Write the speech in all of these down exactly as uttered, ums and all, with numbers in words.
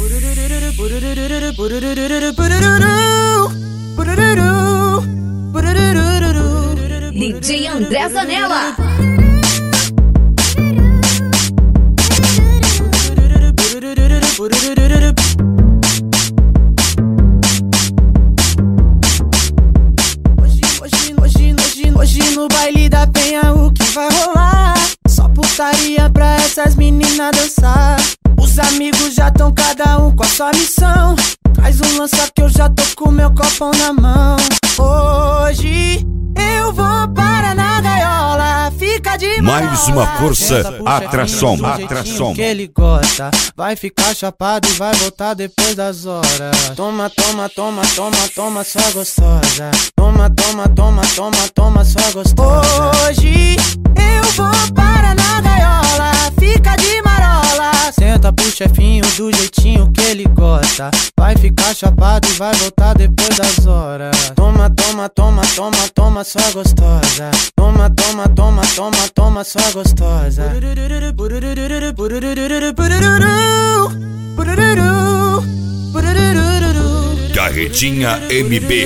D J André Zanella. Hoje, hoje, hoje, hoje no baile da penha o que vai rolar? Só putaria pra essas meninas dançar. Os amigos já tão cada um com a sua missão. Traz um lança que eu já tô com meu copão na mão. Hoje eu vou para na gaiola, fica de marola. Mais uma força, atração, atração. Que ele gosta, vai ficar chapado e vai voltar depois das horas. Toma, toma, toma, toma, toma, sua gostosa. Toma, toma, toma, toma, toma, sua gostosa. Hoje eu vou para na gaiola, fica de marola. Senta pro chefinho do jeitinho que ele gosta. Vai ficar chapado e vai voltar depois das horas. Toma, toma, toma, toma, toma, sua gostosa. Toma, toma, toma, toma, toma, sua gostosa. Carretinha M B.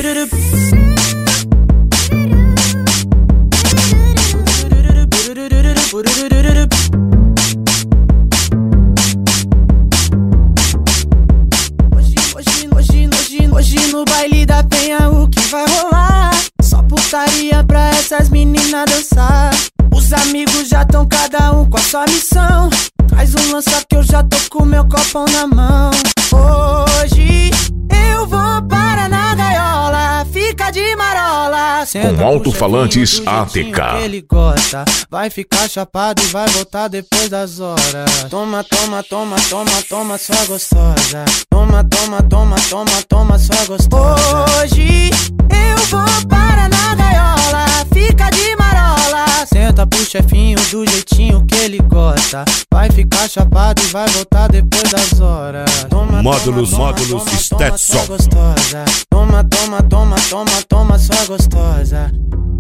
Hoje no baile da penha o que vai rolar? Só putaria pra essas meninas dançar. Os amigos já tão cada um com a sua missão. Traz um lança que eu já tô com meu copão na mão. Hoje eu vou para na gaiola, fica de marola. Com alto-falantes A T K. Ele gosta, vai ficar chapado e vai voltar depois das horas. Toma, toma, toma, toma, toma, sua gostosa. Toma, toma, toma, toma, toma, sua gostosa. Hoje eu vou para na gaiola, fica de marola. Senta pro chefinho do jeitinho que ele gosta. Vai ficar chapado e vai voltar depois das horas. Toma, Módulos, toma, módulos, toma, Stetson. toma, sua gostosa. Toma, toma, toma, toma, toma, sua gostosa.